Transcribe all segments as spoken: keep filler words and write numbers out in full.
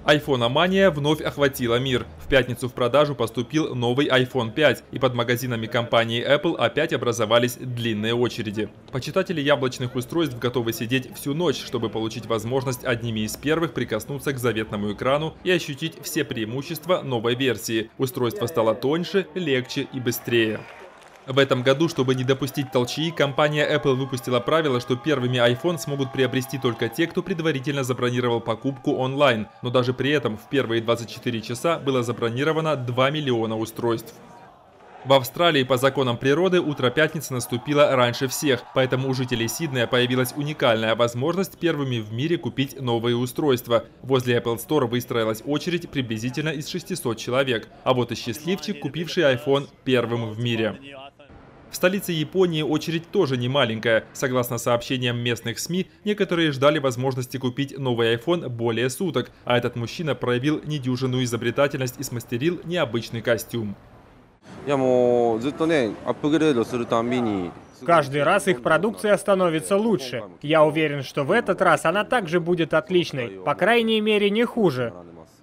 Айфономания вновь охватила мир. В пятницу в продажу поступил новый айфон пять, и под магазинами компании Apple опять образовались длинные очереди. Почитатели яблочных устройств готовы сидеть всю ночь, чтобы получить возможность одними из первых прикоснуться к заветному экрану и ощутить все преимущества новой версии. Устройство стало тоньше, легче и быстрее. В этом году, чтобы не допустить толчии, компания Apple выпустила правило, что первыми iPhone смогут приобрести только те, кто предварительно забронировал покупку онлайн. Но даже при этом в первые двадцать четыре часа было забронировано два миллиона устройств. В Австралии по законам природы утро пятницы наступило раньше всех, поэтому у жителей Сиднея появилась уникальная возможность первыми в мире купить новые устройства. Возле Apple Store выстроилась очередь приблизительно из шестисот человек, а вот и счастливчик, купивший iPhone первым в мире. В столице Японии очередь тоже не маленькая. Согласно сообщениям местных СМИ, некоторые ждали возможности купить новый iPhone более суток, а этот мужчина проявил недюжинную изобретательность и смастерил необычный костюм. Каждый раз их продукция становится лучше. Я уверен, что в этот раз она также будет отличной, по крайней мере, не хуже.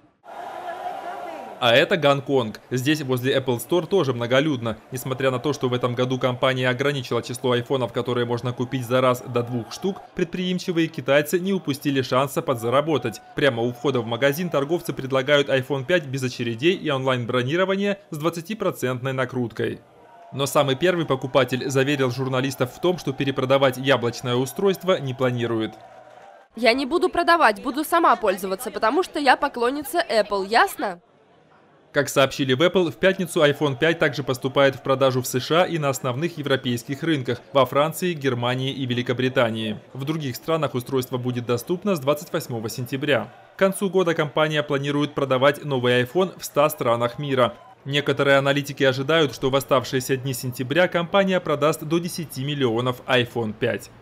А это Гонконг. Здесь возле Apple Store тоже многолюдно. Несмотря на то, что в этом году компания ограничила число айфонов, которые можно купить за раз до двух штук, предприимчивые китайцы не упустили шанса подзаработать. Прямо у входа в магазин торговцы предлагают айфон пять без очередей и онлайн-бронирования с двадцатипроцентной накруткой. Но самый первый покупатель заверил журналистов в том, что перепродавать яблочное устройство не планирует. Я не буду продавать, буду сама пользоваться, потому что я поклонница Apple, ясно? Как сообщили в Apple, в пятницу айфон пять также поступает в продажу в США и на основных европейских рынках – во Франции, Германии и Великобритании. В других странах устройство будет доступно с двадцать восьмого сентября. К концу года компания планирует продавать новый iPhone в ста странах мира. Некоторые аналитики ожидают, что в оставшиеся дни сентября компания продаст до десяти миллионов айфон пять.